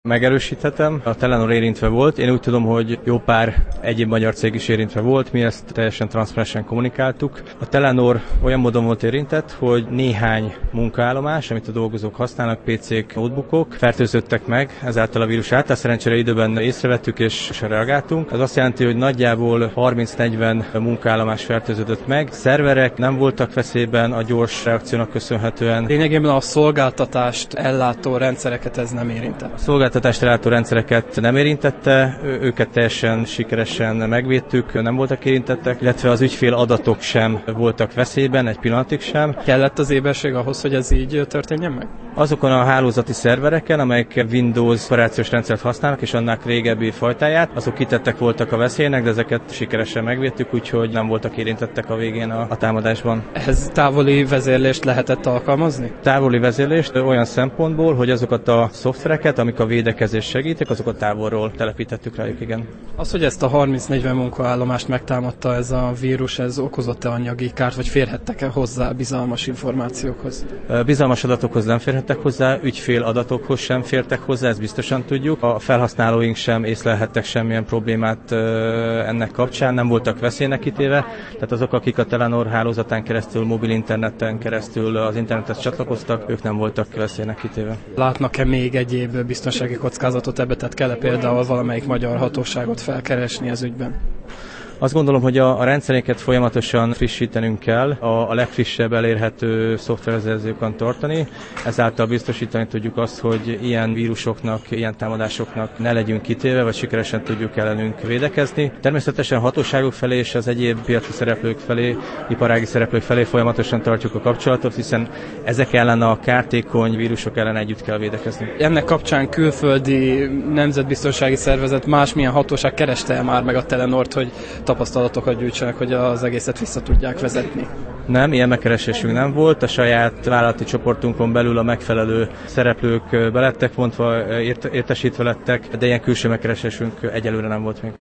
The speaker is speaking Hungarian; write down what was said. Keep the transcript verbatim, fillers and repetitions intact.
Megerősíthetem, a Telenor érintve volt. Én úgy tudom, hogy jó pár egyéb magyar cég is érintve volt, mi ezt teljesen transzparensen kommunikáltuk. A Telenor olyan módon volt érintett, hogy néhány munkaállomás, amit a dolgozók használnak, pé cék, notebookok, fertőzöttek meg ezáltal a vírus által. Szerencsére időben észrevettük és reagáltunk. Ez azt jelenti, hogy nagyjából harminc-negyven munkaállomás fertőződött meg. Szerverek nem voltak veszélyben a gyors reakciónak köszönhetően. Lényegében a szolgáltatást ellátó rendszereket ez nem érintett. A szolgáltatást ellátó rendszereket nem érintette, őket teljesen sikeresen megvédtük, nem voltak érintettek, illetve az ügyfél adatok sem voltak veszélyben, egy pillanatig sem. Kellett az éberség ahhoz, hogy ez így történjen meg? Azokon a hálózati szervereken, amelyek Windows operációs rendszert használnak, és annak régebbi fajtáját, azok kitettek voltak a veszélynek, de ezeket sikeresen megvédtük, úgyhogy nem voltak érintettek a végén a, a támadásban. Ez távoli vezérlést lehetett alkalmazni? Távoli vezérlést olyan szempontból, hogy azokat a szoftvereket, amik a védekezést segítik, azokat távolról telepítettük rájuk, igen. Az, hogy ezt a harminc-negyven munkaállomást megtámadta ez a vírus, ez okozott-e anyagi kárt, vagy férhettek-e hozzá bizalmas információkhoz? Bizalmas adatokhoz nem férhettek hozzá, ügyfél adatokhoz sem fértek hozzá, ezt biztosan tudjuk. A felhasználóink sem észlelhettek semmilyen problémát ennek kapcsán, nem voltak veszélynek kitéve, tehát azok, akik a Telenor hálózatán keresztül, mobil interneten keresztül az internethez csatlakoztak, ők nem voltak veszélynek kitéve. Látnak-e még egyéb biztonsági kockázatot ebbe, tehát kell-e például valamelyik magyar hatóságot felkeresni ez ügyben? Azt gondolom, hogy a, a rendszerénket folyamatosan frissítenünk kell, a, a legfrissebb elérhető szoftverszerzőkön tartani, ezáltal biztosítani tudjuk azt, hogy ilyen vírusoknak, ilyen támadásoknak ne legyünk kitéve, vagy sikeresen tudjuk ellenünk védekezni. Természetesen a hatóságok felé és az egyéb piaci szereplők felé, iparági szereplők felé folyamatosan tartjuk a kapcsolatot, hiszen ezek ellen a kártékony vírusok ellen együtt kell védekezni. Ennek kapcsán külföldi nemzetbiztonsági szervezet másmilyen hatóság kereste már meg a Telenort, hogy tapasztalatokat gyűjtsenek, hogy az egészet vissza tudják vezetni? Nem, ilyen megkeresésünk nem volt. A saját vállalati csoportunkon belül a megfelelő szereplők belettek vontva, értesítve lettek, de ilyen külső megkeresésünk egyelőre nem volt még.